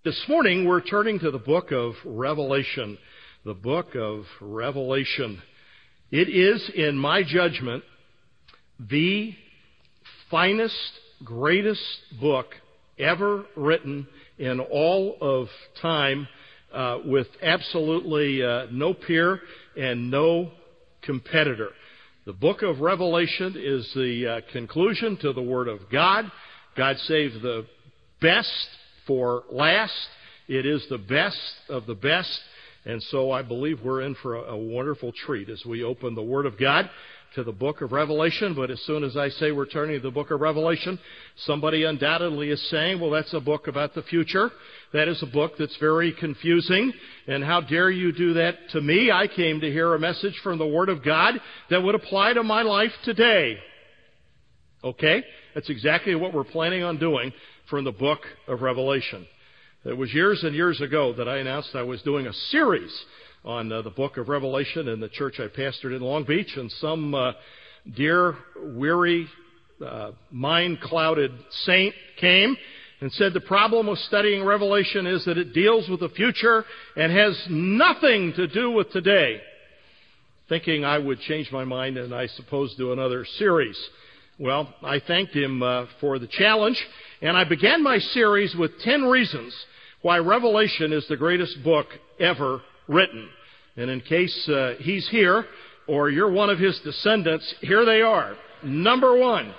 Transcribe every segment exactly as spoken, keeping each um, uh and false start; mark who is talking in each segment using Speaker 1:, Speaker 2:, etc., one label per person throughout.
Speaker 1: This morning we're turning to the book of Revelation. The book of Revelation. It is, in my judgment, the finest, greatest book ever written in all of time, uh, with absolutely uh, no peer and no competitor. The book of Revelation is the uh, conclusion to the Word of God. God saved the best for last. It is the best of the best. And so I believe we're in for a, a wonderful treat as we open the Word of God to the book of Revelation. But as soon as I say we're turning to the book of Revelation, somebody undoubtedly is saying, well, that's a book about the future. That is a book that's very confusing. And how dare you do that to me? I came to hear a message from the Word of God that would apply to my life today. Okay? That's exactly what we're planning on doing from the book of Revelation. It was years and years ago that I announced I was doing a series on uh, the book of Revelation in the church I pastored in Long Beach, and some uh, dear, weary, uh, mind-clouded saint came and said the problem with studying Revelation is that it deals with the future and has nothing to do with today. Thinking I would change my mind and I suppose do another series. Well, I thanked him uh, for the challenge, and I began my series with ten reasons why Revelation is the greatest book ever written. And in case uh, he's here, or you're one of his descendants, here they are. Number one,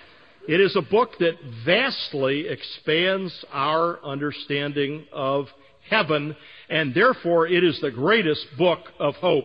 Speaker 1: it is a book that vastly expands our understanding of heaven, and therefore it is the greatest book of hope.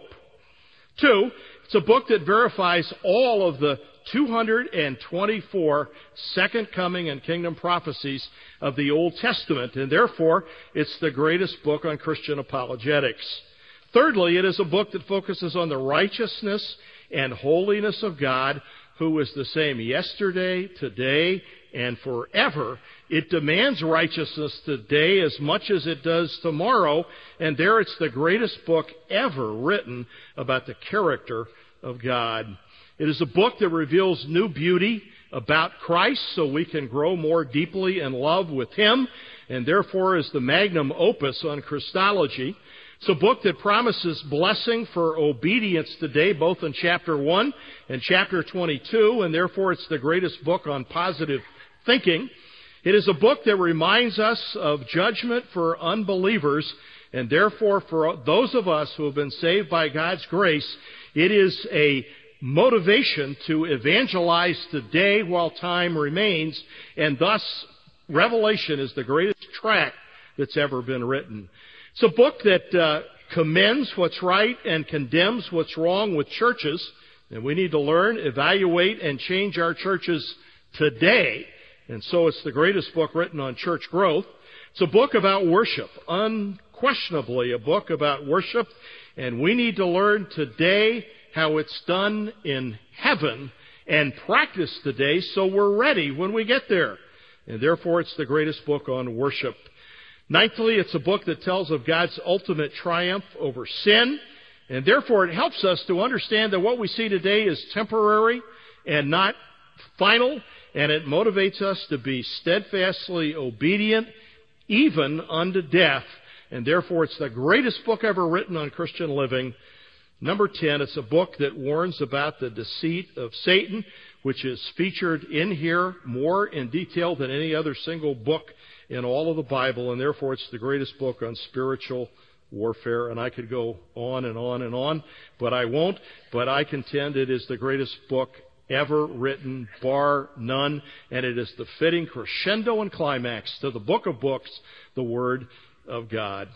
Speaker 1: Two, it's a book that verifies all of the two hundred twenty-four second coming and kingdom prophecies of the Old Testament, and therefore it's the greatest book on Christian apologetics. Thirdly, it is a book that focuses on the righteousness and holiness of God, who is the same yesterday, today, and forever. It demands righteousness today as much as it does tomorrow, and there it's the greatest book ever written about the character of God. It is a book that reveals new beauty about Christ so we can grow more deeply in love with Him, and therefore is the magnum opus on Christology. It's a book that promises blessing for obedience today, both in chapter one and chapter twenty-two, and therefore it's the greatest book on positive thinking. It is a book that reminds us of judgment for unbelievers, and therefore for those of us who have been saved by God's grace, it is a motivation to evangelize today while time remains, and thus Revelation is the greatest tract that's ever been written. It's a book that uh, commends what's right and condemns what's wrong with churches, and we need to learn, evaluate, and change our churches today, and so it's the greatest book written on church growth. It's a book about worship, unquestionably a book about worship, and we need to learn today how it's done in heaven and practice today so we're ready when we get there. And therefore, it's the greatest book on worship. Ninthly, it's a book that tells of God's ultimate triumph over sin. And therefore, it helps us to understand that what we see today is temporary and not final. And it motivates us to be steadfastly obedient, even unto death. And therefore, it's the greatest book ever written on Christian living. Number ten, it's a book that warns about the deceit of Satan, which is featured in here more in detail than any other single book in all of the Bible, and therefore it's the greatest book on spiritual warfare. And I could go on and on and on, but I won't. But I contend it is the greatest book ever written, bar none, and it is the fitting crescendo and climax to the book of books, the Word of God.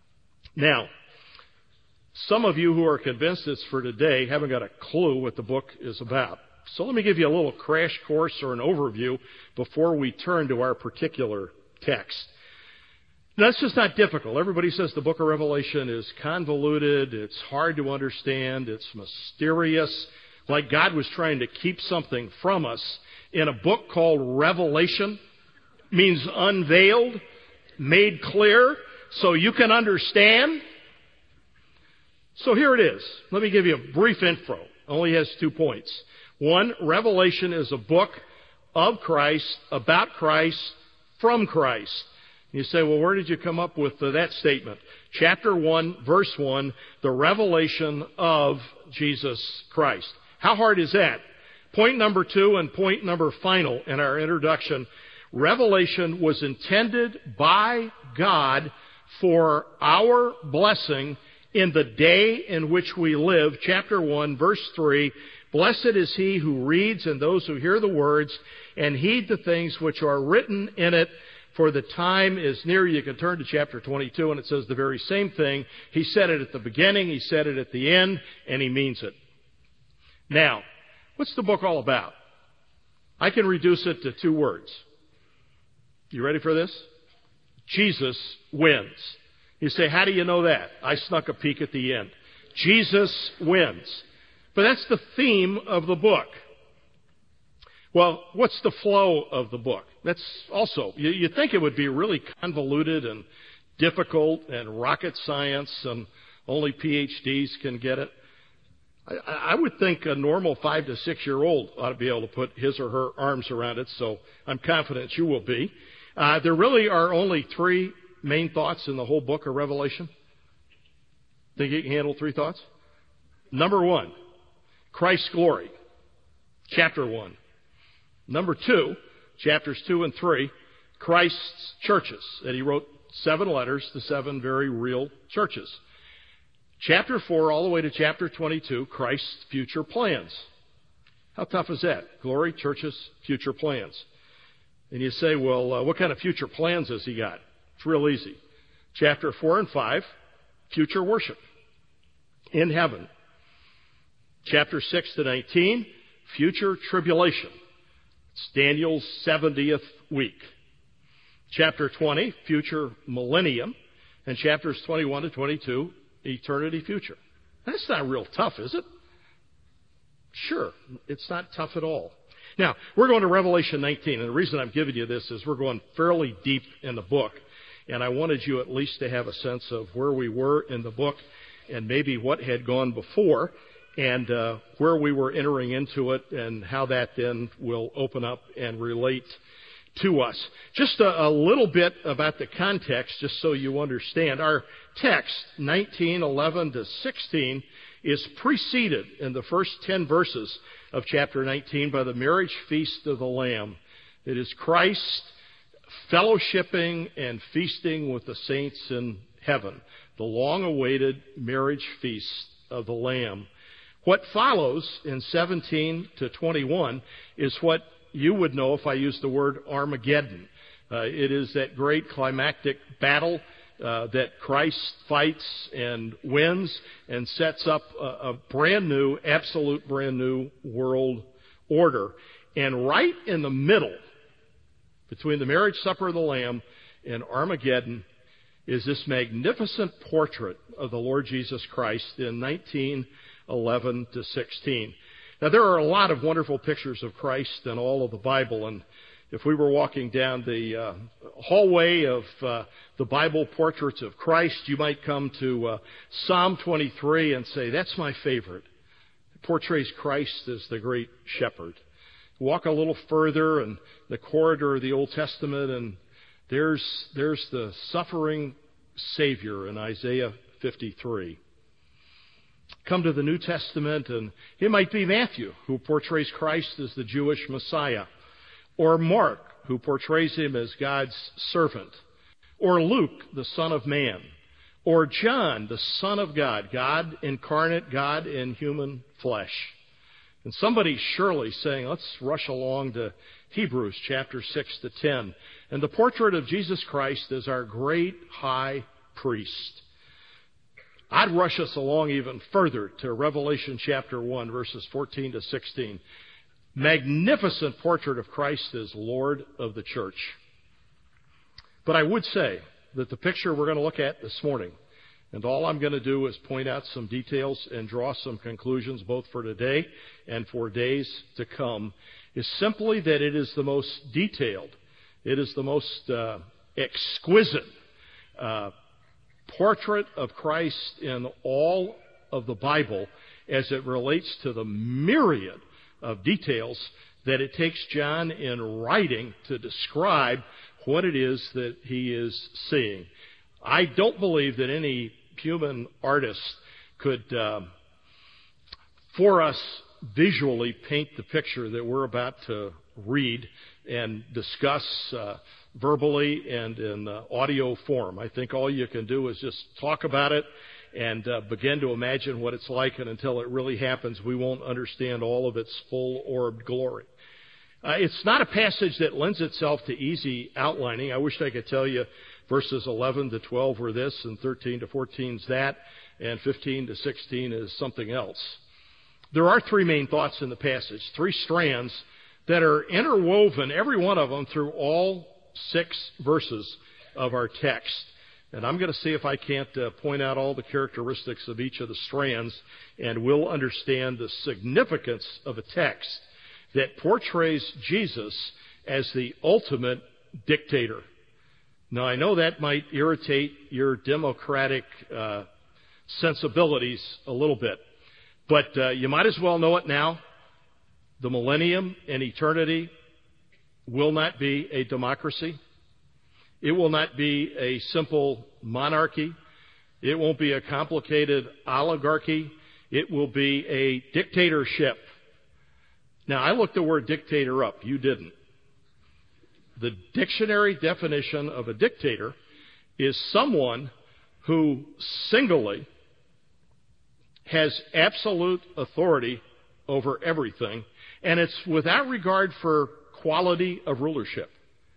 Speaker 1: Now, some of you who are convinced it's for today haven't got a clue what the book is about. So let me give you a little crash course or an overview before we turn to our particular text. Now, that's just not difficult. Everybody says the book of Revelation is convoluted, it's hard to understand, it's mysterious, like God was trying to keep something from us. In a book called Revelation, means unveiled, made clear, so you can understand. So here it is. Let me give you a brief intro. It only has two points. One, Revelation is a book of Christ, about Christ, from Christ. You say, well, where did you come up with uh, that statement? Chapter one, verse one, the revelation of Jesus Christ. How hard is that? Point number two and point number final in our introduction. Revelation was intended by God for our blessing in the day in which we live. Chapter one, verse three, blessed is he who reads and those who hear the words and heed the things which are written in it, for the time is near. You can turn to chapter twenty-two and it says the very same thing. He said it at the beginning, he said it at the end, and he means it. Now, what's the book all about? I can reduce it to two words. You ready for this? Jesus wins. You say, how do you know that? I snuck a peek at the end. Jesus wins. But that's the theme of the book. Well, what's the flow of the book? That's also, you, you think it would be really convoluted and difficult and rocket science and only P H Ds can get it. I, I would think a normal five to six year old ought to be able to put his or her arms around it, so I'm confident you will be. Uh, there really are only three main thoughts in the whole book of Revelation. Think you can handle three thoughts? Number one, Christ's glory, chapter one. Number two, chapters two and three, Christ's churches, that he wrote seven letters to seven very real churches. Chapter four all the way to chapter twenty-two, Christ's future plans. How tough is that? Glory, churches, future plans. And you say, well, uh, what kind of future plans has he got? It's real easy. Chapter four and five, future worship in heaven. Chapter six to nineteen, future tribulation. It's Daniel's seventieth week. Chapter twenty, future millennium. And chapters twenty-one to twenty-two, eternity future. That's not real tough, is it? Sure, it's not tough at all. Now, we're going to Revelation nineteen, and the reason I'm giving you this is we're going fairly deep in the book, and I wanted you at least to have a sense of where we were in the book and maybe what had gone before, and uh, where we were entering into it, and how that then will open up and relate to us. Just a, a little bit about the context, just so you understand. Our text, nineteen, eleven to sixteen, is preceded in the first ten verses of chapter nineteen by the marriage feast of the Lamb. It is Christ fellowshipping and feasting with the saints in heaven, the long-awaited marriage feast of the Lamb. What follows in seventeen to twenty-one is what you would know if I used the word Armageddon. Uh, it is that great climactic battle uh, that Christ fights and wins and sets up a, a brand new, absolute brand new world order. And right in the middle, between the marriage supper of the Lamb and Armageddon, is this magnificent portrait of the Lord Jesus Christ in nineteen eleven to sixteen. Now, there are a lot of wonderful pictures of Christ in all of the Bible, and if we were walking down the uh, hallway of uh, the Bible portraits of Christ, you might come to uh, Psalm twenty-three and say, that's my favorite. It portrays Christ as the great shepherd. Walk a little further in the corridor of the Old Testament, and there's, there's the suffering Savior in Isaiah fifty-three. Come to the New Testament, and it might be Matthew, who portrays Christ as the Jewish Messiah, or Mark, who portrays him as God's servant, or Luke, the Son of Man, or John, the Son of God, God incarnate, God in human flesh. And somebody's surely saying, let's rush along to Hebrews chapter six to ten, and the portrait of Jesus Christ as our great high priest. I'd rush us along even further to Revelation chapter one, verses fourteen to sixteen. Magnificent portrait of Christ as Lord of the church. But I would say that the picture we're going to look at this morning, and all I'm going to do is point out some details and draw some conclusions both for today and for days to come, is simply that it is the most detailed, it is the most uh, exquisite uh portrait of Christ in all of the Bible as it relates to the myriad of details that it takes John in writing to describe what it is that he is seeing. I don't believe that any human artist could, um, for us, visually paint the picture that we're about to read and discuss uh, verbally and in uh, audio form. I think all you can do is just talk about it and uh, begin to imagine what it's like, and until it really happens, we won't understand all of its full-orbed glory. Uh, it's not a passage that lends itself to easy outlining. I wish I could tell you verses eleven to twelve were this, and thirteen to fourteen is that, and fifteen to sixteen is something else. There are three main thoughts in the passage, three strands that are interwoven, every one of them, through all six verses of our text. And I'm going to see if I can't uh, point out all the characteristics of each of the strands, and we'll understand the significance of a text that portrays Jesus as the ultimate dictator. Now, I know that might irritate your democratic uh, sensibilities a little bit, but uh, you might as well know it now. The millennium and eternity will not be a democracy. It will not be a simple monarchy. It won't be a complicated oligarchy. It will be a dictatorship. Now, I looked the word dictator up. You didn't. The dictionary definition of a dictator is someone who singly has absolute authority over everything, and it's without regard for quality of rulership.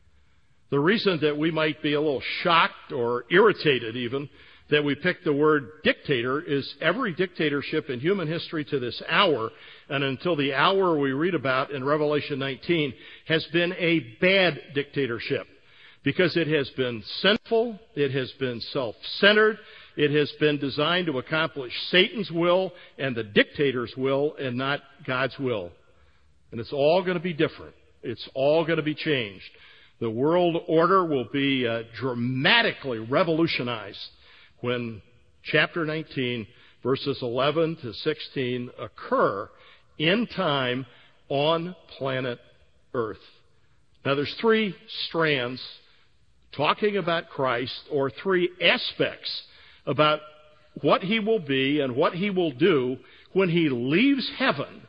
Speaker 1: The reason that we might be a little shocked or irritated even that we picked the word dictator is every dictatorship in human history to this hour, and until the hour we read about in Revelation nineteen, has been a bad dictatorship, because it has been sinful, it has been self-centered, it has been designed to accomplish Satan's will and the dictator's will and not God's will. And it's all going to be different. It's all going to be changed. The world order will be uh, dramatically revolutionized when chapter nineteen, verses eleven to sixteen occur in time on planet Earth. Now, there's three strands talking about Christ, or three aspects about what he will be and what he will do when he leaves heaven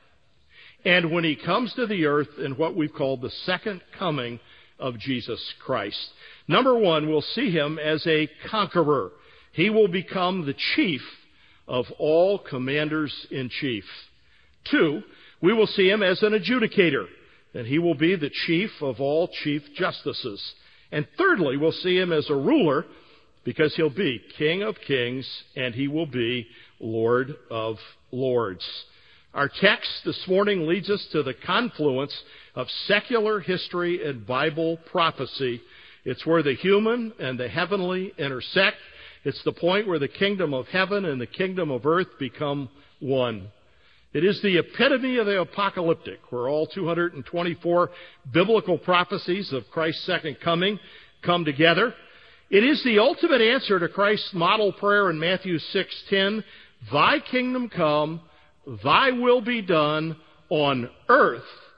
Speaker 1: and when he comes to the earth in what we've called the second coming of Jesus Christ. Number one, we'll see him as a conqueror. He will become the chief of all commanders in chief. Two, we will see him as an adjudicator, and he will be the chief of all chief justices. And thirdly, we'll see him as a ruler, because he'll be King of kings and he will be Lord of lords. Our text this morning leads us to the confluence of secular history and Bible prophecy. It's where the human and the heavenly intersect. It's the point where the kingdom of heaven and the kingdom of earth become one. It is the epitome of the apocalyptic, where all two hundred twenty-four biblical prophecies of Christ's second coming come together. It is the ultimate answer to Christ's model prayer in Matthew six ten, "Thy kingdom come, thy will be done on earth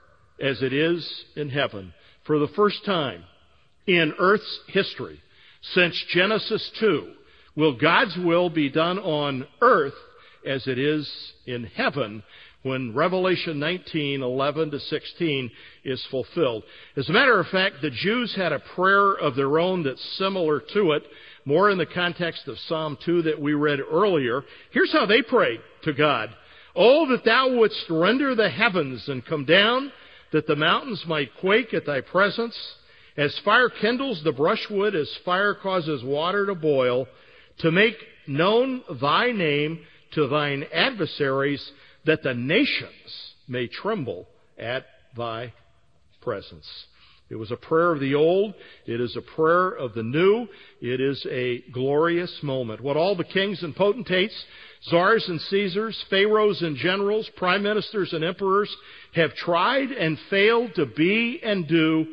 Speaker 1: as it is in heaven." For the first time in earth's history, since Genesis two, will God's will be done on earth as it is in heaven, when Revelation nineteen, eleven to sixteen is fulfilled. As a matter of fact, the Jews had a prayer of their own that's similar to it, more in the context of Psalm two that we read earlier. Here's how they prayed to God. "Oh, that thou wouldst render the heavens and come down, that the mountains might quake at thy presence. As fire kindles the brushwood, as fire causes water to boil, to make known thy name to thine adversaries, that the nations may tremble at thy presence." It was a prayer of the old. It is a prayer of the new. It is a glorious moment. What all the kings and potentates, czars and Caesars, pharaohs and generals, prime ministers and emperors have tried and failed to be and do,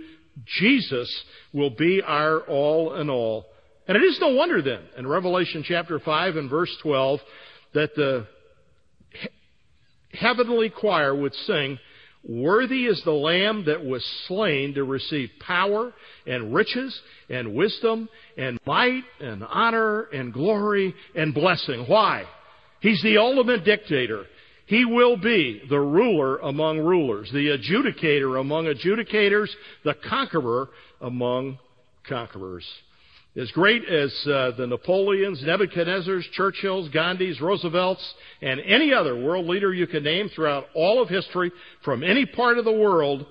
Speaker 1: Jesus will be our all in all. And it is no wonder then, in Revelation chapter five and verse twelve, that the heavenly choir would sing, Worthy is the Lamb that was slain to receive power and riches and wisdom and might and honor and glory and blessing. Why? He's the ultimate dictator. He will be the ruler among rulers, the adjudicator among adjudicators, the conqueror among conquerors. As great as uh, the Napoleons, Nebuchadnezzars, Churchills, Gandhis, Roosevelts, and any other world leader you can name throughout all of history from any part of the world,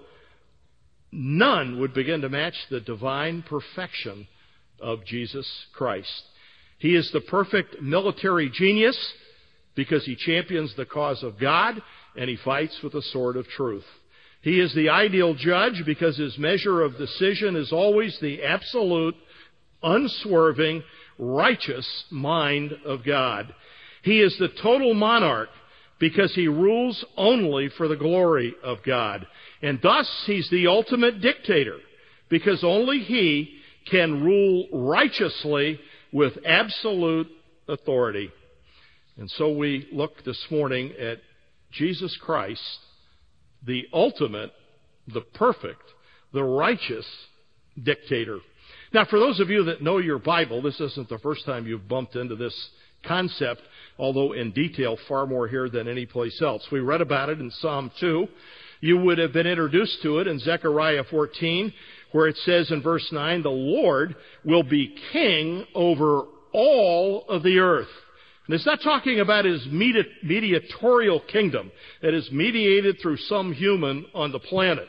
Speaker 1: none would begin to match the divine perfection of Jesus Christ. He is the perfect military genius because he champions the cause of God and he fights with the sword of truth. He is the ideal judge because his measure of decision is always the absolute, unswerving, righteous mind of God. He is the total monarch because he rules only for the glory of God. And thus he's the ultimate dictator because only he can rule righteously with absolute authority. And so we look this morning at Jesus Christ, the ultimate, the perfect, the righteous dictator. Now, for those of you that know your Bible, this isn't the first time you've bumped into this concept, although in detail far more here than any place else. We read about it in Psalm two. You would have been introduced to it in Zechariah fourteen, where it says in verse nine, the Lord will be king over all of the earth. And it's not talking about his mediatorial kingdom that is mediated through some human on the planet.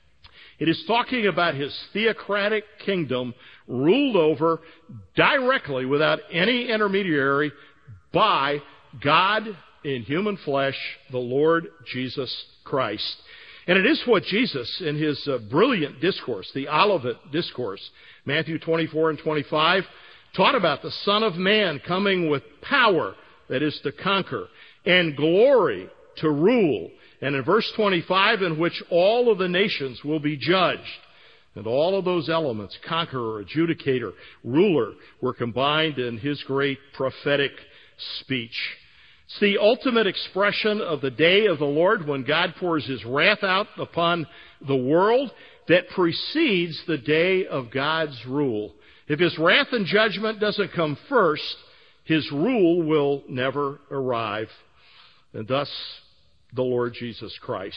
Speaker 1: It is talking about his theocratic kingdom ruled over directly without any intermediary by God in human flesh, the Lord Jesus Christ. And it is what Jesus, in his uh, brilliant discourse, the Olivet Discourse, Matthew twenty-four and twenty-five, taught about the Son of Man coming with power, that is to conquer, and glory to rule. And in verse twenty-five, in which all of the nations will be judged. And all of those elements, conqueror, adjudicator, ruler, were combined in his great prophetic speech. It's the ultimate expression of the day of the Lord when God pours his wrath out upon the world that precedes the day of God's rule. If his wrath and judgment doesn't come first, his rule will never arrive. And thus, the Lord Jesus Christ.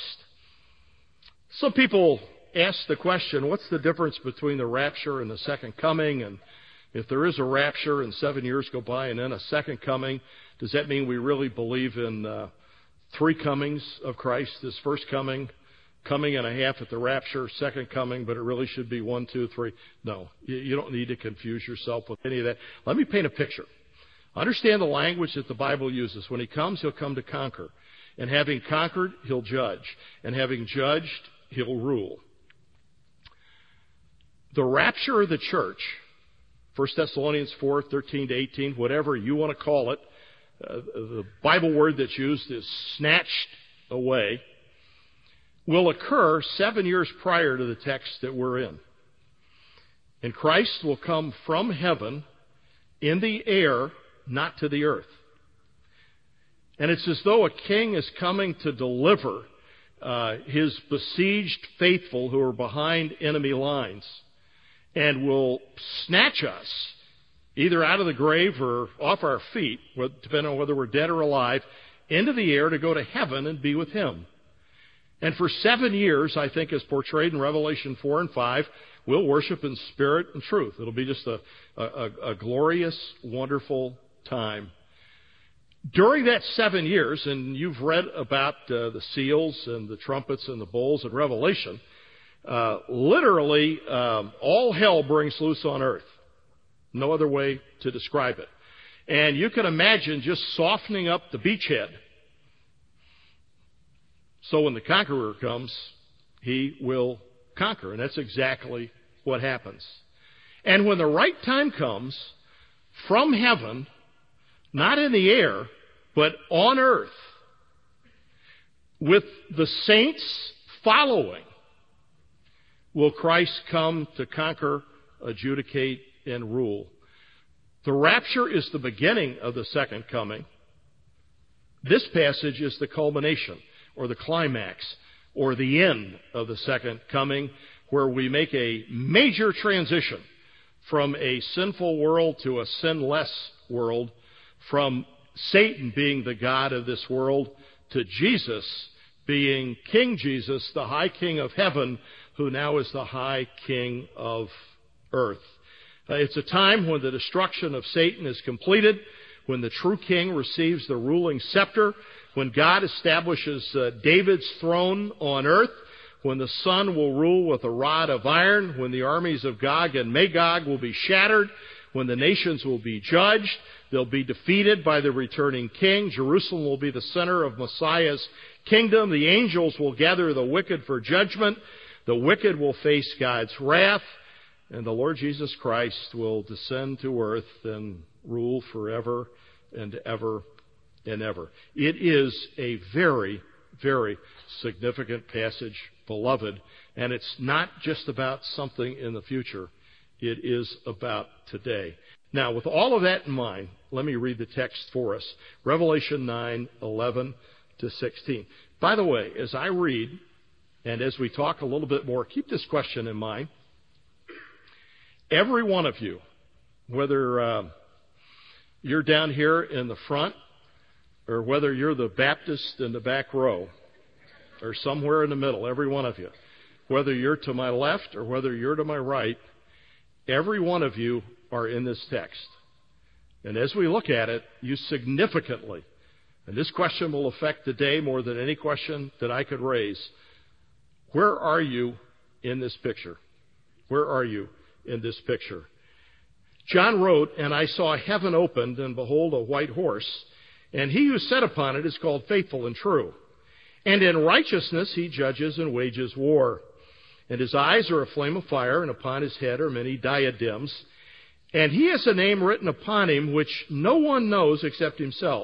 Speaker 1: Some people ask the question, what's the difference between the rapture and the second coming? And if there is a rapture and seven years go by and then a second coming, does that mean we really believe in uh, three comings of Christ? His first coming, coming and a half at the rapture, second coming, but it really should be one, two, three. No, you, you don't need to confuse yourself with any of that. Let me paint a picture. Understand the language that the Bible uses. When he comes, he'll come to conquer. And having conquered, he'll judge. And having judged, he'll rule. The rapture of the church, First Thessalonians four, thirteen to eighteen, whatever you want to call it, uh, the Bible word that's used is snatched away, will occur seven years prior to the text that we're in. And Christ will come from heaven in the air, not to the earth. And it's as though a king is coming to deliver uh, his besieged faithful who are behind enemy lines and will snatch us either out of the grave or off our feet, depending on whether we're dead or alive, into the air to go to heaven and be with him. And for seven years, I think as portrayed in Revelation four and five, we'll worship in spirit and truth. It'll be just a, a, a glorious, wonderful time. During that seven years, and you've read about uh, the seals and the trumpets and the bowls in Revelation, uh, literally um, all hell breaks loose on earth. No other way to describe it. And you can imagine just softening up the beachhead. So when the conqueror comes, he will conquer. And that's exactly what happens. And when the right time comes, from heaven, not in the air, but on earth, with the saints following, will Christ come to conquer, adjudicate, and rule. The rapture is the beginning of the second coming. This passage is the culmination or the climax or the end of the second coming, where we make a major transition from a sinful world to a sinless world, from Satan being the god of this world to Jesus being King Jesus, the high king of heaven, who now is the high king of earth. Uh, it's a time when the destruction of Satan is completed, when the true king receives the ruling scepter, when God establishes uh, David's throne on earth, when the Son will rule with a rod of iron, when the armies of Gog and Magog will be shattered, when the nations will be judged, they'll be defeated by the returning king. Jerusalem will be the center of Messiah's kingdom. The angels will gather the wicked for judgment. The wicked will face God's wrath. And the Lord Jesus Christ will descend to earth and rule forever and ever and ever. It is a very, very significant passage, beloved. And it's not just about something in the future. It is about today. Now, with all of that in mind, let me read the text for us. Revelation nine, eleven to sixteen. By the way, as I read, and as we talk a little bit more, keep this question in mind. Every one of you, whether uh, you're down here in the front, or whether you're the Baptist in the back row, or somewhere in the middle, every one of you, whether you're to my left or whether you're to my right, every one of you are in this text. And as we look at it, you significantly, and this question will affect today more than any question that I could raise, where are you in this picture? Where are you in this picture? John wrote, "And I saw heaven opened, and behold, a white horse, and he who sat upon it is called Faithful and True. And in righteousness he judges and wages war. And his eyes are a flame of fire, and upon his head are many diadems. And he has a name written upon him which no one knows except himself.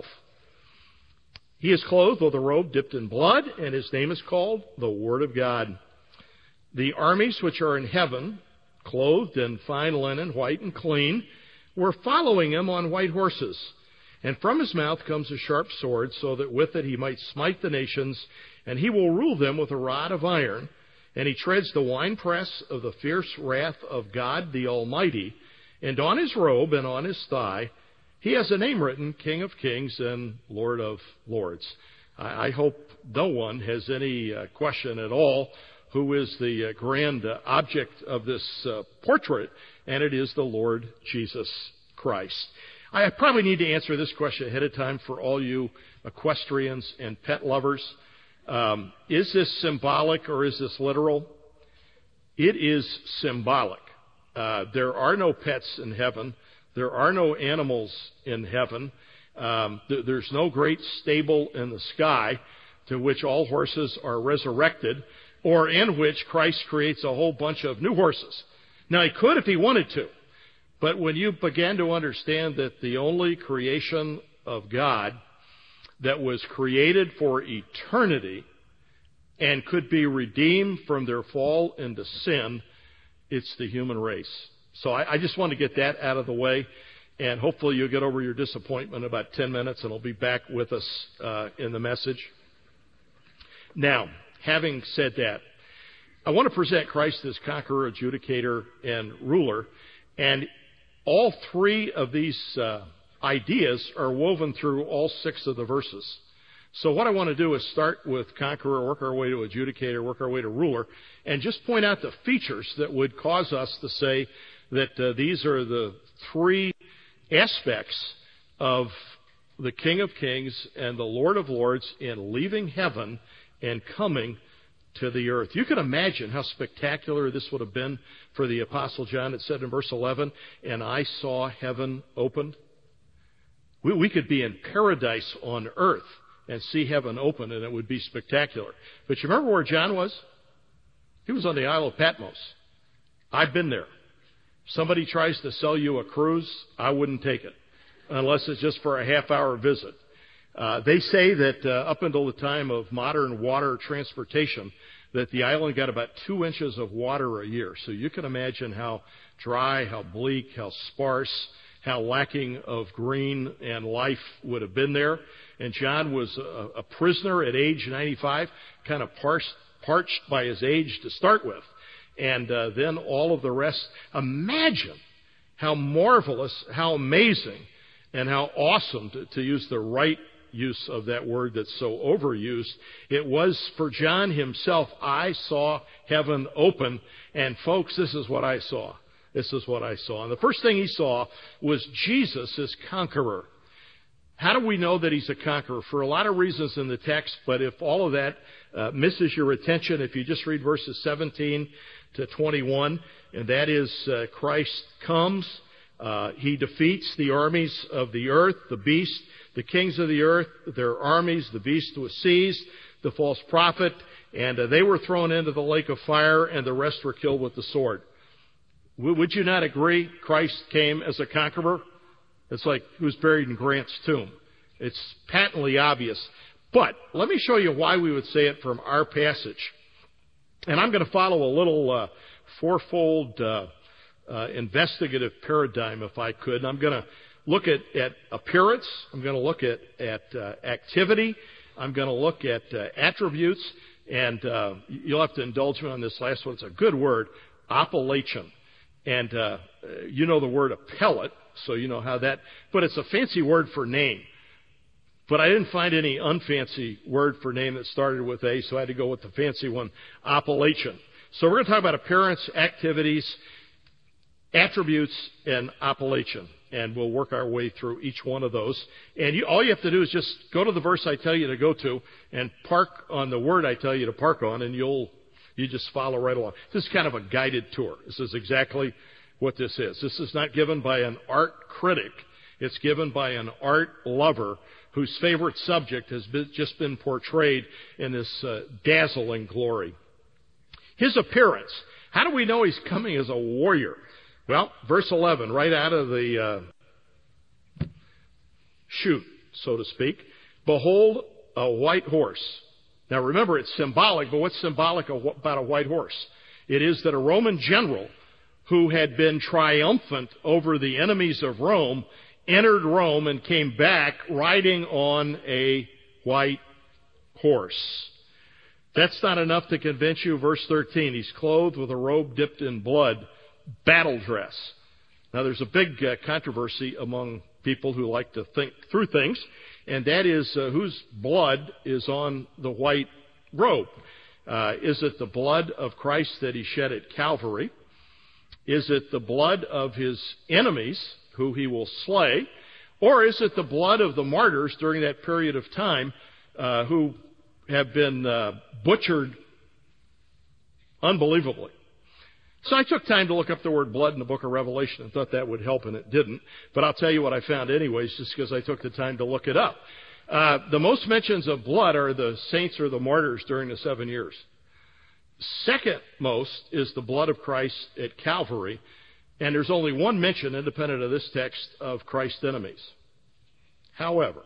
Speaker 1: He is clothed with a robe dipped in blood, and his name is called the Word of God. The armies which are in heaven, clothed in fine linen, white and clean, were following him on white horses. And from his mouth comes a sharp sword, so that with it he might smite the nations, and he will rule them with a rod of iron. And he treads the winepress of the fierce wrath of God the Almighty. And on his robe and on his thigh he has a name written, King of Kings and Lord of Lords." I, I hope no one has any uh, question at all who is the uh, grand uh, object of this uh, portrait, and it is the Lord Jesus Christ. I probably need to answer this question ahead of time for all you equestrians and pet lovers. Um, is this symbolic or is this literal? It is symbolic. Uh, there are no pets in heaven. There are no animals in heaven. Um, th- there's no great stable in the sky to which all horses are resurrected, or in which Christ creates a whole bunch of new horses. Now, he could if he wanted to. But when you began to understand that the only creation of God that was created for eternity and could be redeemed from their fall into sin, it's the human race. So I, I just want to get that out of the way, and hopefully you'll get over your disappointment in about ten minutes, and I'll be back with us uh, in the message. Now, having said that, I want to present Christ as conqueror, adjudicator, and ruler, and all three of these uh, ideas are woven through all six of the verses. So what I want to do is start with conqueror, work our way to adjudicator, work our way to ruler, and just point out the features that would cause us to say that uh, these are the three aspects of the King of Kings and the Lord of Lords in leaving heaven and coming to the earth. You can imagine how spectacular this would have been for the Apostle John. It said in verse eleven, "And I saw heaven opened." We, we could be in paradise on earth and see heaven open, and it would be spectacular. But you remember where John was? He was on the Isle of Patmos. I've been there. Somebody tries to sell you a cruise, I wouldn't take it, unless it's just for a half-hour visit. Uh, they say that uh, up until the time of modern water transportation, that the island got about two inches of water a year. So you can imagine how dry, how bleak, how sparse, how lacking of green and life would have been there. And John was a, a prisoner at age ninety-five, kind of parsed, parched by his age to start with. And uh, then all of the rest. Imagine how marvelous, how amazing, and how awesome, to, to use the right use of that word that's so overused, it was for John himself. I saw heaven open. And folks, this is what I saw. This is what I saw. And the first thing he saw was Jesus as conqueror. How do we know that he's a conqueror? For a lot of reasons in the text, but if all of that uh, misses your attention, if you just read verses seventeen to twenty-one, and that is uh, Christ comes, uh, he defeats the armies of the earth, the beast, the kings of the earth, their armies, the beast was seized, the false prophet, and uh, they were thrown into the lake of fire, and the rest were killed with the sword. W- would you not agree Christ came as a conqueror? It's like who's buried in Grant's tomb. It's patently obvious. But let me show you why we would say it from our passage. And I'm going to follow a little uh, fourfold uh, uh, investigative paradigm, if I could. And I'm going to look at, at appearance. I'm going to look at, at uh, activity. I'm going to look at uh, attributes. And uh, you'll have to indulge me on this last one. It's a good word, appellation. And uh, you know the word appellate, so you know how that, but it's a fancy word for name. But I didn't find any unfancy word for name that started with A, so I had to go with the fancy one, appellation. So we're going to talk about appearance, activities, attributes, and appellation. And we'll work our way through each one of those. And you, all you have to do is just go to the verse I tell you to go to and park on the word I tell you to park on, and you'll you just follow right along. This is kind of a guided tour. This is exactly what this is. This is not given by an art critic. It's given by an art lover whose favorite subject has been, just been portrayed in this uh, dazzling glory. His appearance. How do we know he's coming as a warrior? Well, verse eleven, right out of the uh, chute, so to speak. Behold, a white horse. Now remember, it's symbolic, but what's symbolic about a white horse? It is that a Roman general who had been triumphant over the enemies of Rome entered Rome and came back riding on a white horse. That's not enough to convince you. Verse thirteen, he's clothed with a robe dipped in blood, battle dress. Now there's a big uh, controversy among people who like to think through things, and that is uh, whose blood is on the white robe. Uh, is it the blood of Christ that he shed at Calvary? Is it the blood of his enemies who he will slay? Or is it the blood of the martyrs during that period of time uh, who have been uh, butchered unbelievably? So I took time to look up the word blood in the book of Revelation and thought that would help, and it didn't. But I'll tell you what I found anyways, just because I took the time to look it up. Uh, the most mentions of blood are the saints or the martyrs during the seven years. Second most is the blood of Christ at Calvary, and there's only one mention, independent of this text, of Christ's enemies. However,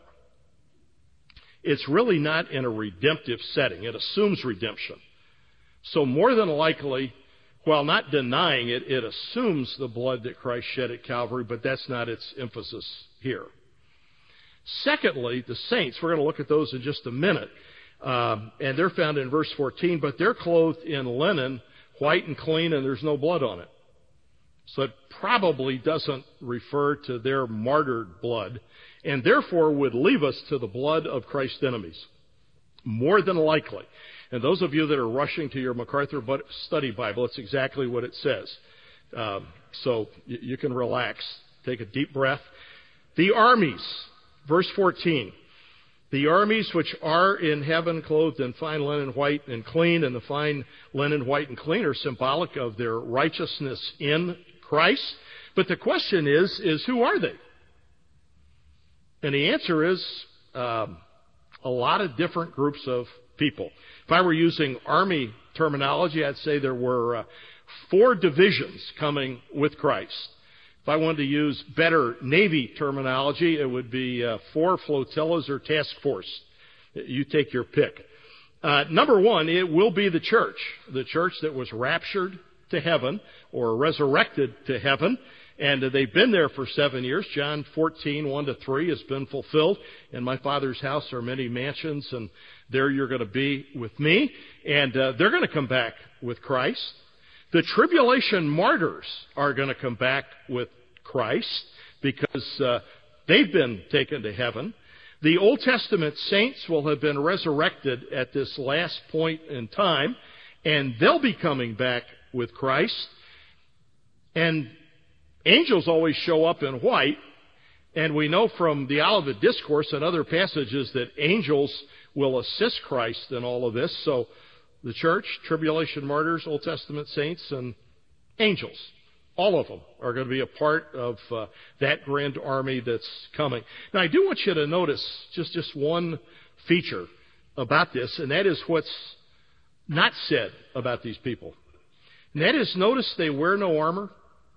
Speaker 1: it's really not in a redemptive setting. It assumes redemption. So more than likely, while not denying it, it assumes the blood that Christ shed at Calvary, but that's not its emphasis here. Secondly, the saints, we're going to look at those in just a minute, um, and they're found in verse fourteen, but they're clothed in linen, white and clean, and there's no blood on it. So it probably doesn't refer to their martyred blood, and therefore would leave us to the blood of Christ's enemies. More than likely. And those of you that are rushing to your MacArthur Study Bible, it's exactly what it says. Um, so you, you can relax. Take a deep breath. The armies, verse fourteen. The armies which are in heaven clothed in fine linen, white and clean, and the fine linen, white and clean are symbolic of their righteousness in Christ. But the question is, is who are they? And the answer is um, a lot of different groups of people. If I were using Army terminology, I'd say there were uh, four divisions coming with Christ. If I wanted to use better Navy terminology, it would be uh, four flotillas or task force. You take your pick. Uh, number one, it will be the church, the church that was raptured to heaven or resurrected to heaven. And uh, they've been there for seven years. John fourteen, one to three has been fulfilled. In my Father's house are many mansions, and there you're going to be with me. And uh, they're going to come back with Christ. The tribulation martyrs are going to come back with Christ because uh, they've been taken to heaven. The Old Testament saints will have been resurrected at this last point in time, and they'll be coming back with Christ. And angels always show up in white, and we know from the Olivet Discourse and other passages that angels will assist Christ in all of this. So the church, tribulation martyrs, Old Testament saints, and angels, all of them are going to be a part of uh, that grand army that's coming. Now, I do want you to notice just, just one feature about this, and that is what's not said about these people. And that is, notice they wear no armor.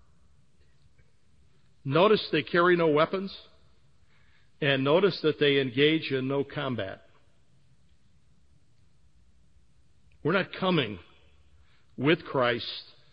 Speaker 1: Notice they carry no weapons. And notice that they engage in no combat. We're not coming with Christ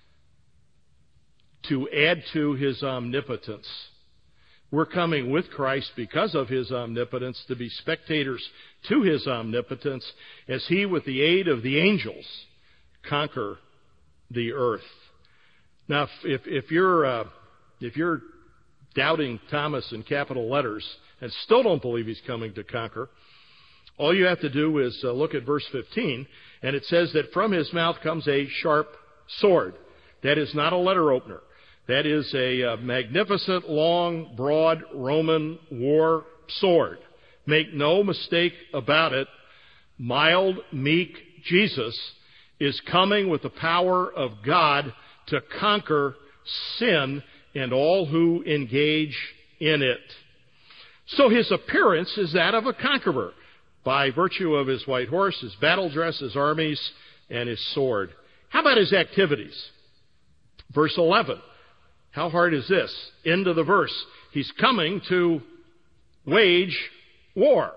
Speaker 1: to add to His omnipotence. We're coming with Christ because of His omnipotence to be spectators to His omnipotence as He, with the aid of the angels, conquer the earth. Now, if, if, if you're uh, if you're doubting Thomas in capital letters and still don't believe He's coming to conquer, all you have to do is uh, look at verse fifteen, and it says that from His mouth comes a sharp sword. That is not a letter opener. That is a uh, magnificent, long, broad Roman war sword. Make no mistake about it, mild, meek Jesus is coming with the power of God to conquer sin and all who engage in it. So His appearance is that of a conqueror by virtue of His white horse, His battle dress, His armies, and His sword. How about His activities? Verse eleven. How hard is this? End of the verse. He's coming to wage war.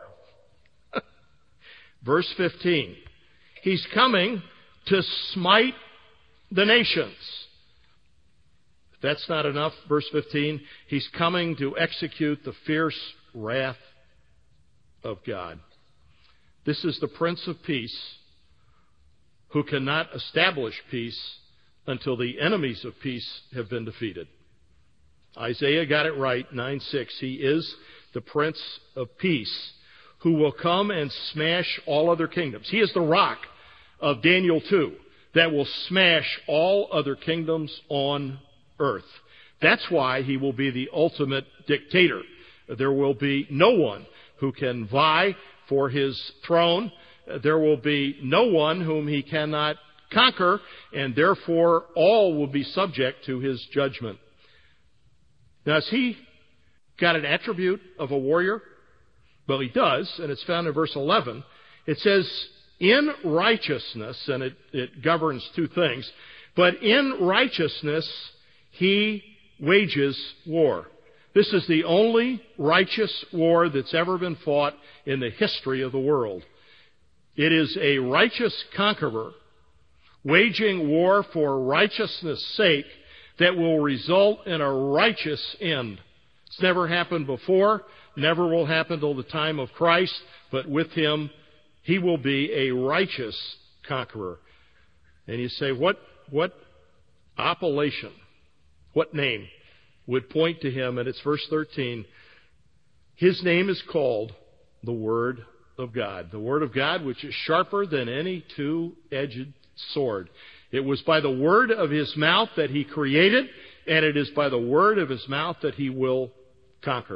Speaker 1: Verse fifteen. He's coming to smite the nations. If that's not enough, verse fifteen, He's coming to execute the fierce wrath of God. This is the Prince of Peace who cannot establish peace until the enemies of peace have been defeated. Isaiah got it right, nine six. He is the Prince of Peace who will come and smash all other kingdoms. He is the rock of Daniel two that will smash all other kingdoms on earth. That's why He will be the ultimate dictator. There will be no one who can vie for His throne. There will be no one whom He cannot conquer, and therefore all will be subject to His judgment. Now, has He got an attribute of a warrior? Well, He does, and it's found in verse eleven. It says, in righteousness, and it, it governs two things, but in righteousness He wages war. This is the only righteous war that's ever been fought in the history of the world. It is a righteous conqueror waging war for righteousness' sake that will result in a righteous end. It's never happened before, never will happen till the time of Christ, but with Him, He will be a righteous conqueror. And you say, what, what appellation, what name would point to Him? And it's verse thirteen. His name is called the Word of God. The Word of God, which is sharper than any two-edged sword. It was by the word of His mouth that He created, and it is by the word of His mouth that He will conquer.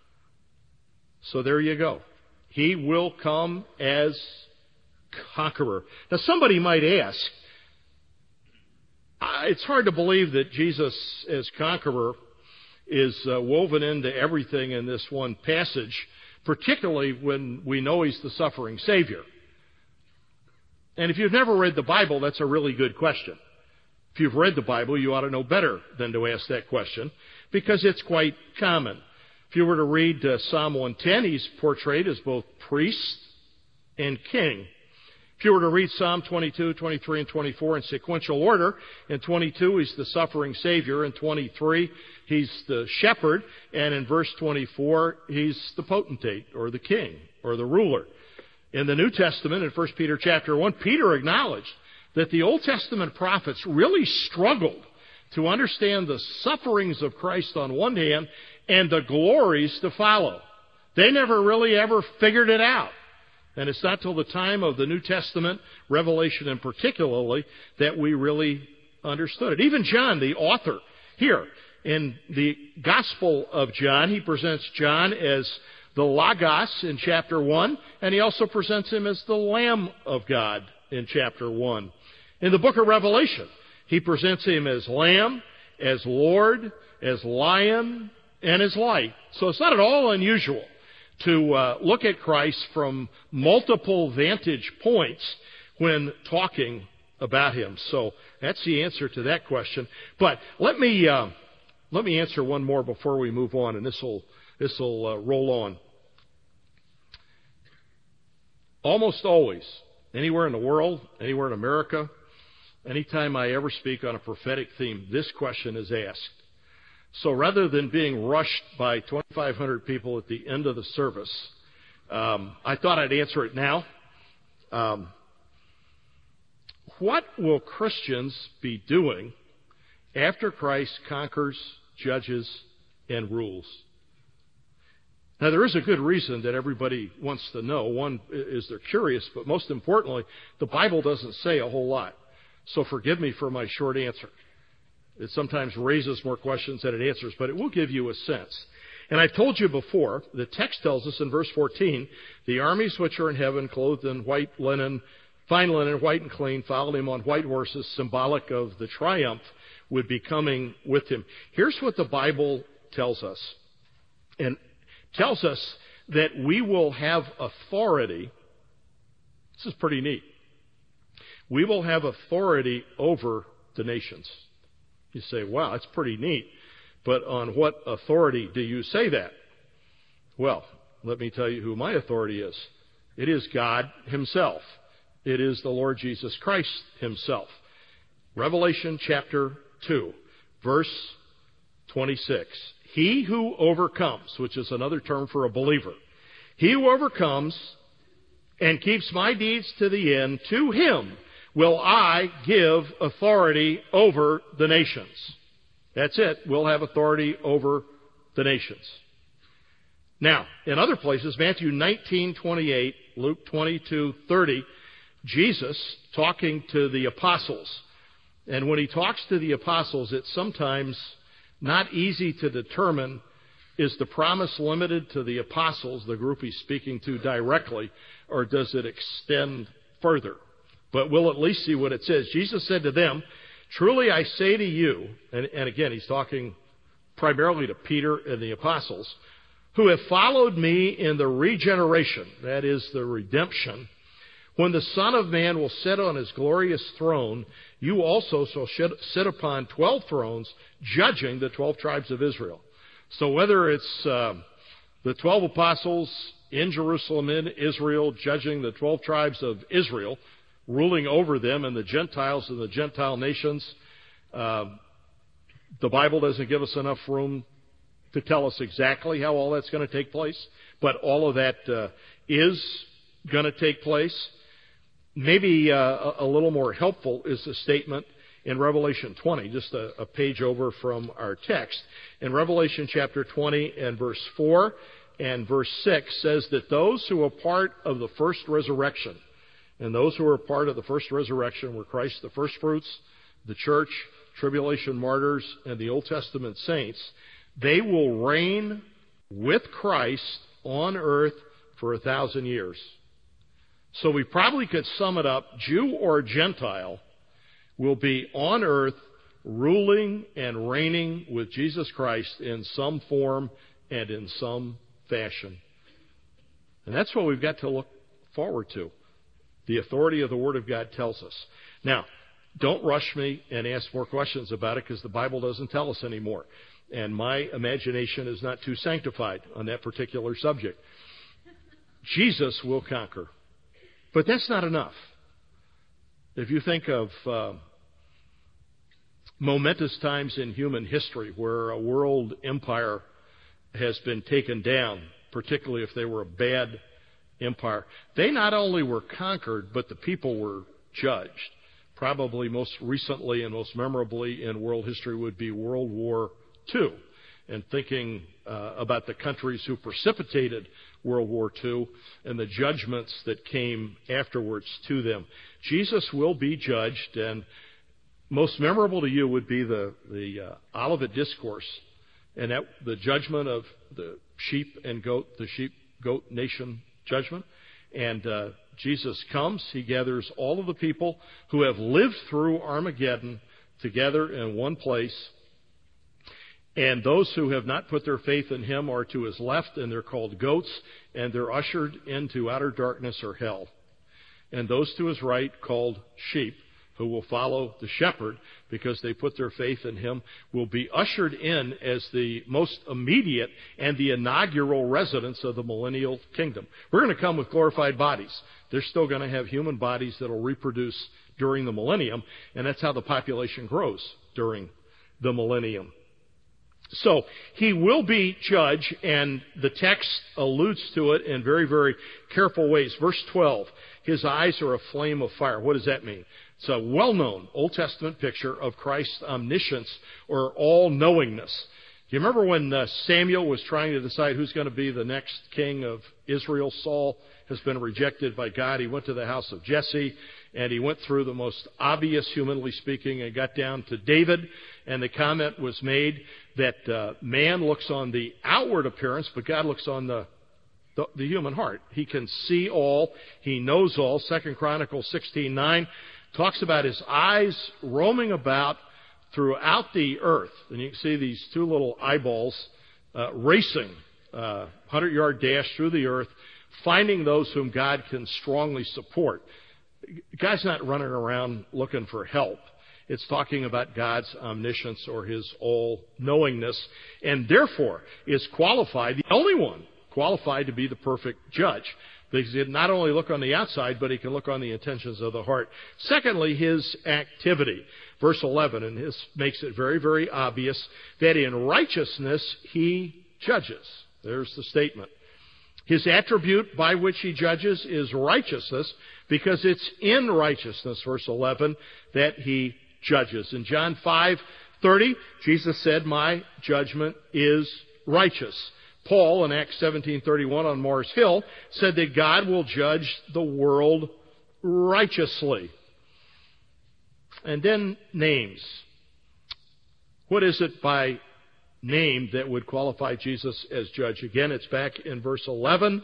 Speaker 1: So there you go. He will come as conqueror. Now somebody might ask, it's hard to believe that Jesus as conqueror is uh, woven into everything in this one passage, particularly when we know He's the suffering Savior. And if you've never read the Bible, that's a really good question. If you've read the Bible, you ought to know better than to ask that question, because it's quite common. If you were to read uh, Psalm one ten, He's portrayed as both priest and king. If you were to read Psalm twenty-two, twenty-three, and twenty-four in sequential order, in twenty-two, he's the suffering Savior. In twenty-three, he's the shepherd. And in verse twenty-four, he's the potentate, or the king, or the ruler. In the New Testament, in First Peter chapter one, Peter acknowledged that the Old Testament prophets really struggled to understand the sufferings of Christ on one hand and the glories to follow. They never really ever figured it out. And it's not till the time of the New Testament, Revelation in particularly, that we really understood it. Even John, the author, here in the Gospel of John, he presents John as the Logos in chapter one, and he also presents him as the Lamb of God in chapter one. In the book of Revelation, he presents him as Lamb, as Lord, as Lion, and as Light. So it's not at all unusual to uh, look at Christ from multiple vantage points when talking about him. So that's the answer to that question. But let me uh, let me answer one more before we move on, and this will this will uh, roll on. Almost always, anywhere in the world, anywhere in America, anytime I ever speak on a prophetic theme, this question is asked. So rather than being rushed by twenty-five hundred people at the end of the service, um, I thought I'd answer it now. Um, what will Christians be doing after Christ conquers, judges, and rules? Now, there is a good reason that everybody wants to know. One is they're curious, but most importantly, the Bible doesn't say a whole lot. So forgive me for my short answer. It sometimes raises more questions than it answers, but it will give you a sense. And I've told you before, the text tells us in verse fourteen, the armies which are in heaven, clothed in white linen, fine linen, white and clean, followed him on white horses, symbolic of the triumph would be coming with him. Here's what the Bible tells us. And tells us that we will have authority. This is pretty neat. We will have authority over the nations. You say, wow, that's pretty neat. But on what authority do you say that? Well, let me tell you who my authority is. It is God himself. It is the Lord Jesus Christ himself. Revelation chapter two, verse twenty-six. He who overcomes, which is another term for a believer, he who overcomes and keeps my deeds to the end, to him will I give authority over the nations. That's it. We'll have authority over the nations. Now, in other places, Matthew nineteen twenty-eight, Luke twenty-two thirty, Jesus talking to the apostles. And when he talks to the apostles, it's sometimes not easy to determine, is the promise limited to the apostles, the group he's speaking to directly, or does it extend further? But we'll at least see what it says. Jesus said to them, truly I say to you, and, and again he's talking primarily to Peter and the apostles, who have followed me in the regeneration, that is the redemption, when the Son of Man will sit on his glorious throne, you also shall sit upon twelve thrones, judging the twelve tribes of Israel. So whether it's uh, the twelve apostles in Jerusalem, in Israel, judging the twelve tribes of Israel, ruling over them, and the Gentiles and the Gentile nations, uh, the Bible doesn't give us enough room to tell us exactly how all that's going to take place, but all of that uh, is going to take place. Maybe uh, a little more helpful is the statement in Revelation twenty, just a, a page over from our text. In Revelation chapter twenty and verse four and verse six says that those who are part of the first resurrection, and those who are part of the first resurrection were Christ, the first fruits, the church, tribulation martyrs, and the Old Testament saints, they will reign with Christ on earth for a thousand years. So we probably could sum it up, Jew or Gentile will be on earth ruling and reigning with Jesus Christ in some form and in some fashion. And that's what we've got to look forward to. The authority of the Word of God tells us. Now, don't rush me and ask more questions about it, because the Bible doesn't tell us anymore. And my imagination is not too sanctified on that particular subject. Jesus will conquer. But that's not enough. If you think of uh, momentous times in human history where a world empire has been taken down, particularly if they were a bad empire, they not only were conquered, but the people were judged. Probably most recently and most memorably in world history would be World War Two. And thinking uh, about the countries who precipitated World War Two and the judgments that came afterwards to them. Jesus will be judged, and most memorable to you would be the, the uh, Olivet Discourse, and that, the judgment of the sheep and goat, the sheep-goat nation judgment. And uh, Jesus comes, he gathers all of the people who have lived through Armageddon together in one place. And those who have not put their faith in him are to his left, and they're called goats, and they're ushered into outer darkness or hell. And those to his right, called sheep, who will follow the shepherd because they put their faith in him, will be ushered in as the most immediate and the inaugural residents of the millennial kingdom. We're going to come with glorified bodies. They're still going to have human bodies that will reproduce during the millennium, and that's how the population grows during the millennium. So he will be judge, and the text alludes to it in very, very careful ways. Verse twelve, his eyes are a flame of fire. What does that mean? It's a well-known Old Testament picture of Christ's omniscience or all-knowingness. Do you remember when uh, Samuel was trying to decide who's going to be the next king of Israel? Saul has been rejected by God. He went to the house of Jesse, and he went through the most obvious, humanly speaking, and got down to David. And the comment was made that uh, man looks on the outward appearance, but God looks on the, the the human heart. He can see all. He knows all. Second Chronicles sixteen nine talks about his eyes roaming about throughout the earth. And you can see these two little eyeballs uh, racing uh, hundred-yard dash through the earth, finding those whom God can strongly support. God's not running around looking for help. It's talking about God's omniscience or his all-knowingness, and therefore is qualified, the only one qualified to be the perfect judge. Because he can not only look on the outside, but he can look on the intentions of the heart. Secondly, his activity. Verse eleven, and this makes it very, very obvious that in righteousness he judges. There's the statement. His attribute by which he judges is righteousness, because it's in righteousness, verse eleven, that he judges. In John five thirty, Jesus said, my judgment is righteous. Paul, in Acts seventeen thirty-one on Mars Hill, said that God will judge the world righteously. And then names. What is it by name that would qualify Jesus as judge? Again, it's back in verse eleven.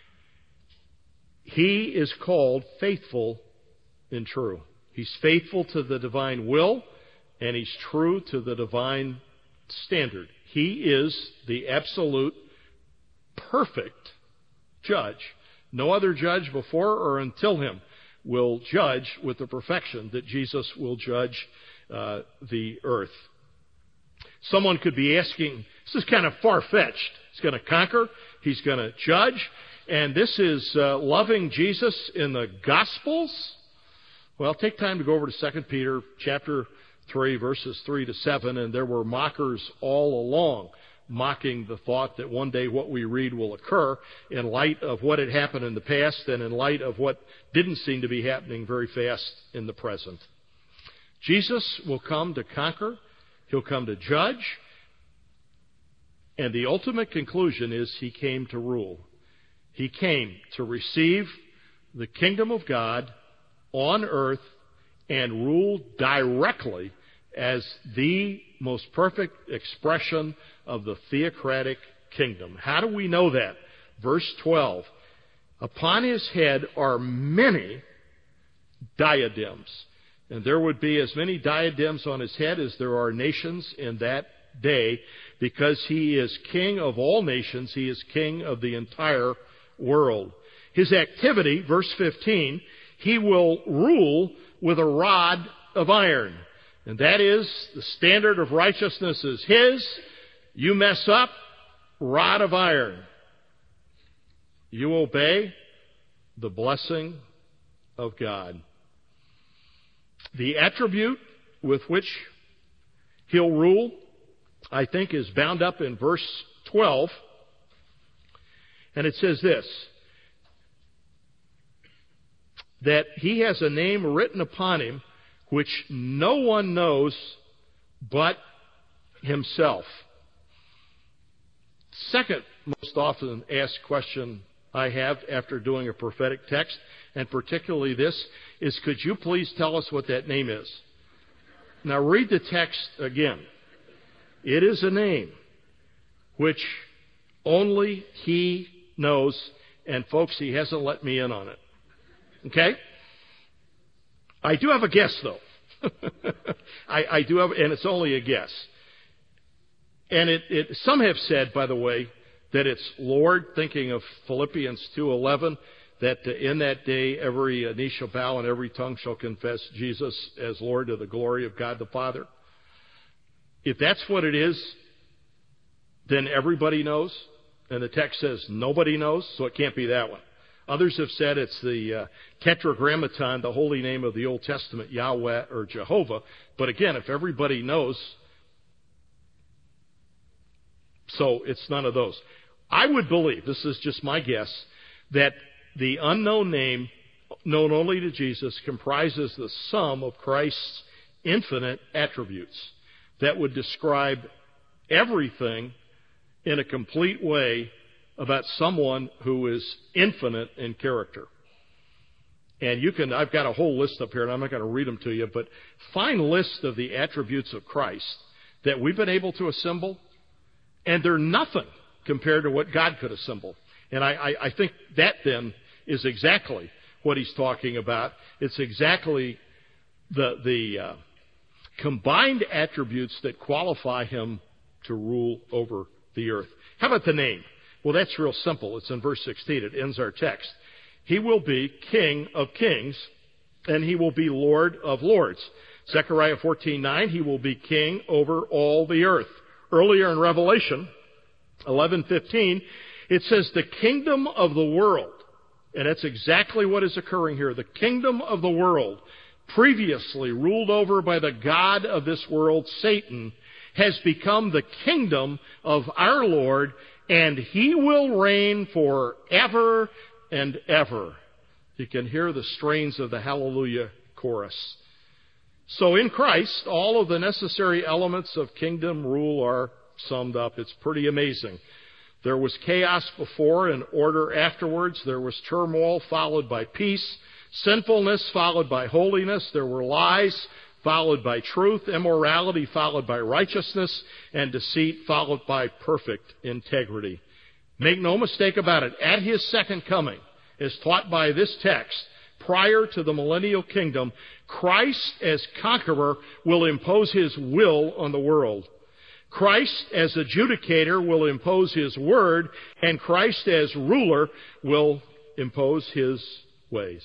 Speaker 1: He is called faithful and true. He's faithful to the divine will, and he's true to the divine standard. He is the absolute perfect judge. No other judge before or until him will judge with the perfection that Jesus will judge uh, the earth. Someone could be asking, this is kind of far-fetched. He's going to conquer. He's going to judge. And this is uh, loving Jesus in the Gospels? Well, take time to go over to Second Peter chapter three, verses three to seven, and there were mockers all along, mocking the thought that one day what we read will occur in light of what had happened in the past and in light of what didn't seem to be happening very fast in the present. Jesus will come to conquer. He'll come to judge. And the ultimate conclusion is he came to rule. He came to receive the kingdom of God on earth and rule directly as the most perfect expression of the theocratic kingdom. How do we know that? Verse twelve. Upon his head are many diadems. And there would be as many diadems on his head as there are nations in that day, because he is king of all nations. He is king of the entire world. His activity, verse fifteen, he will rule with a rod of iron. And that is, the standard of righteousness is his. You mess up, rod of iron. You obey, the blessing of God. The attribute with which he'll rule, I think, is bound up in verse twelve. And it says this, that he has a name written upon him which no one knows but himself. Second most often asked question I have after doing a prophetic text, and particularly this, is could you please tell us what that name is? Now read the text again. It is a name which only he knows, and folks, he hasn't let me in on it. Okay? I do have a guess, though. I, I do have, and it's only a guess. And it, it, some have said, by the way, that it's Lord, thinking of Philippians two eleven, that uh, in that day every uh, knee shall bow and every tongue shall confess Jesus as Lord to the glory of God the Father. If that's what it is, then everybody knows, and the text says nobody knows, so it can't be that one. Others have said it's the uh, Tetragrammaton, the holy name of the Old Testament, Yahweh or Jehovah. But again, if everybody knows, so it's none of those. I would believe, this is just my guess, that the unknown name, known only to Jesus, comprises the sum of Christ's infinite attributes that would describe everything in a complete way about someone who is infinite in character. And you can, I've got a whole list up here, and I'm not going to read them to you, but find a list of the attributes of Christ that we've been able to assemble, and they're nothing compared to what God could assemble. And I, I, I think that then is exactly what he's talking about. It's exactly the, the uh, combined attributes that qualify him to rule over the earth. How about the name? Well, that's real simple. It's in verse sixteen. It ends our text. He will be King of kings, and he will be Lord of lords. Zechariah fourteen nine, he will be king over all the earth. Earlier in Revelation eleven fifteen, it says the kingdom of the world, and that's exactly what is occurring here. The kingdom of the world, previously ruled over by the god of this world, Satan, has become the kingdom of our Lord, and he will reign forever and ever. You can hear the strains of the Hallelujah chorus. So in Christ, all of the necessary elements of kingdom rule are summed up. It's pretty amazing. There was chaos before and order afterwards. There was turmoil followed by peace, sinfulness followed by holiness. There were lies followed by truth, immorality followed by righteousness, and deceit followed by perfect integrity. Make no mistake about it, at his second coming, as taught by this text, prior to the millennial kingdom, Christ as conqueror will impose his will on the world. Christ as adjudicator will impose his word, and Christ as ruler will impose his ways.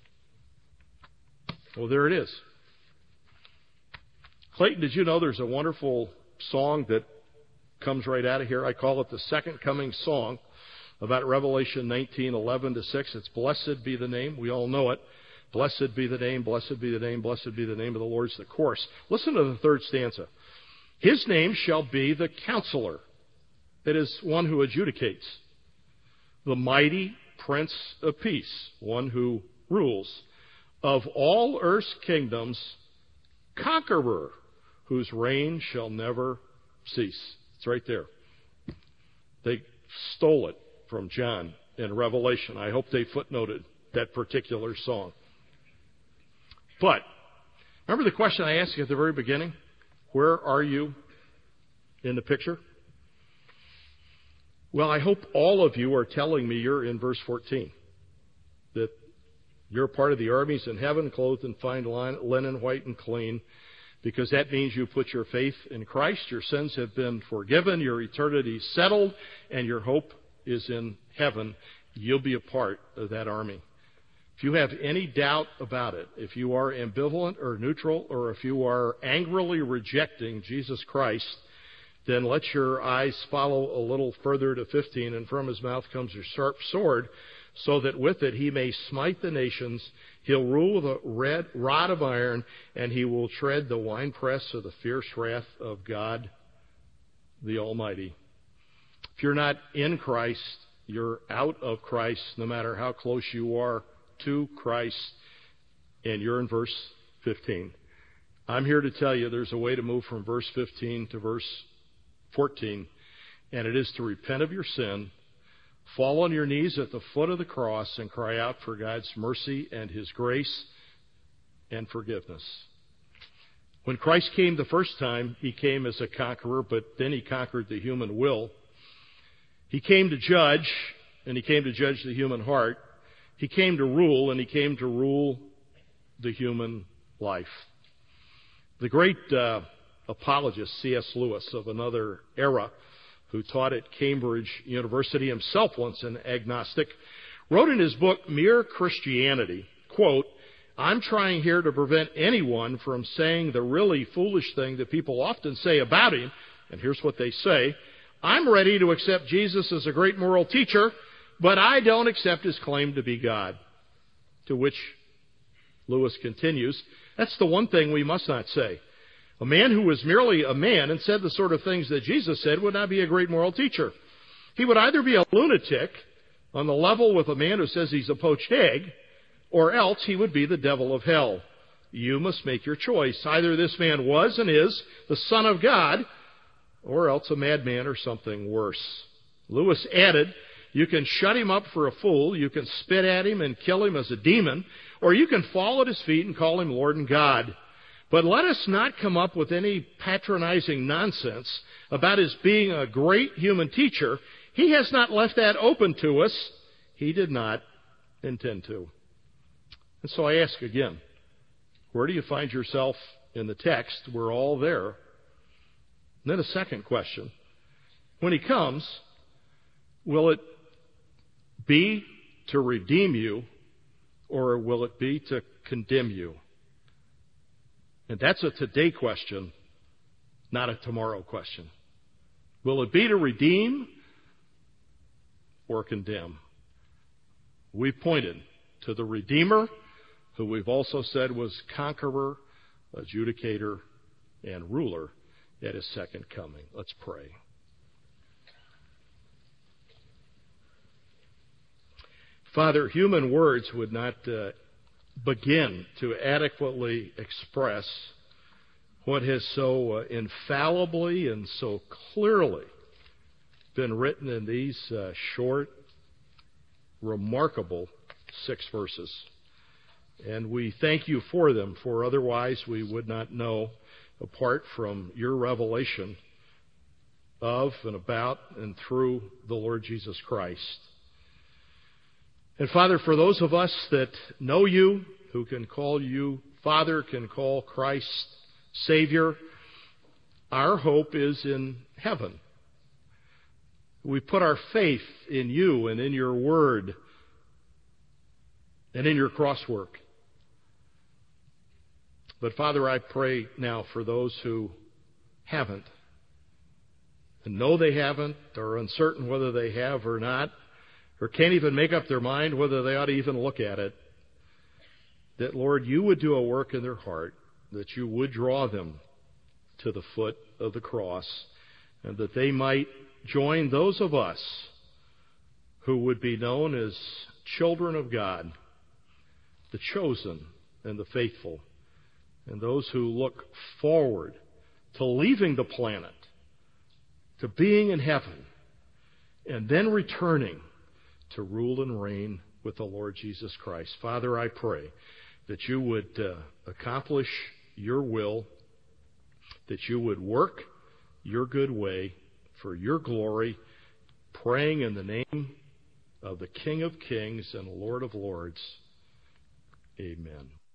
Speaker 1: Well, there it is. Clayton, did you know there's a wonderful song that comes right out of here? I call it the Second Coming Song, about Revelation nineteen, eleven to six. It's Blessed Be the Name. We all know it. Blessed be the name, blessed be the name, blessed be the name of the Lord's the chorus. Listen to the third stanza. His name shall be the Counselor. That is, one who adjudicates. The mighty Prince of Peace, one who rules. Of all earth's kingdoms, Conqueror, whose reign shall never cease. It's right there. They stole it from John in Revelation. I hope they footnoted that particular song. But, remember the question I asked you at the very beginning? Where are you in the picture? Well, I hope all of you are telling me you're in verse fourteen. That you're part of the armies in heaven, clothed in fine linen, white and clean, because that means you put your faith in Christ. Your sins have been forgiven, your eternity settled, and your hope is in heaven. You'll be a part of that army. If you have any doubt about it, if you are ambivalent or neutral, or if you are angrily rejecting Jesus Christ, Then let your eyes follow a little further to fifteen. And from his mouth comes a sharp sword, so that with it he may smite the nations. He'll rule with a red rod of iron, and he will tread the winepress of the fierce wrath of God the Almighty. If you're not in Christ, you're out of Christ, no matter how close you are to Christ, and you're in verse fifteen. I'm here to tell you there's a way to move from verse fifteen to verse fourteen, and it is to repent of your sin, fall on your knees at the foot of the cross, and cry out for God's mercy and His grace and forgiveness. When Christ came the first time, He came as a conqueror, but then He conquered the human will. He came to judge, and He came to judge the human heart. He came to rule, and He came to rule the human life. The great uh, apologist C S Lewis, of another era, who taught at Cambridge University, himself once an agnostic, wrote in his book, Mere Christianity, quote, "I'm trying here to prevent anyone from saying the really foolish thing that people often say about him," and here's what they say, "I'm ready to accept Jesus as a great moral teacher, but I don't accept His claim to be God." To which Lewis continues, "That's the one thing we must not say. A man who was merely a man and said the sort of things that Jesus said would not be a great moral teacher. He would either be a lunatic on the level with a man who says he's a poached egg, or else he would be the devil of hell. You must make your choice. Either this man was and is the Son of God, or else a madman or something worse." Lewis added, "You can shut him up for a fool, you can spit at him and kill him as a demon, or you can fall at his feet and call him Lord and God. But let us not come up with any patronizing nonsense about his being a great human teacher. He has not left that open to us. He did not intend to." And so I ask again, where do you find yourself in the text? We're all there. And then a second question. When He comes, will it be to redeem you, or will it be to condemn you? And that's a today question, not a tomorrow question. Will it be to redeem or condemn? We pointed to the Redeemer, who we've also said was conqueror, adjudicator, and ruler at His second coming. Let's pray. Father, human words would not uh, begin to adequately express what has so uh, infallibly and so clearly been written in these uh, short, remarkable six verses. And we thank You for them, for otherwise we would not know, apart from Your revelation of and about and through the Lord Jesus Christ. And Father, for those of us that know You, who can call You Father, can call Christ Savior, our hope is in heaven. We put our faith in You and in Your Word and in Your cross work. But Father, I pray now for those who haven't, and know they haven't, or uncertain whether they have or not, or can't even make up their mind whether they ought to even look at it, that, Lord, You would do a work in their heart, that You would draw them to the foot of the cross, and that they might join those of us who would be known as children of God, the chosen and the faithful, and those who look forward to leaving the planet, to being in heaven, and then returning to rule and reign with the Lord Jesus Christ. Father, I pray that You would uh, accomplish Your will, that You would work Your good way for Your glory, praying in the name of the King of Kings and Lord of Lords. Amen.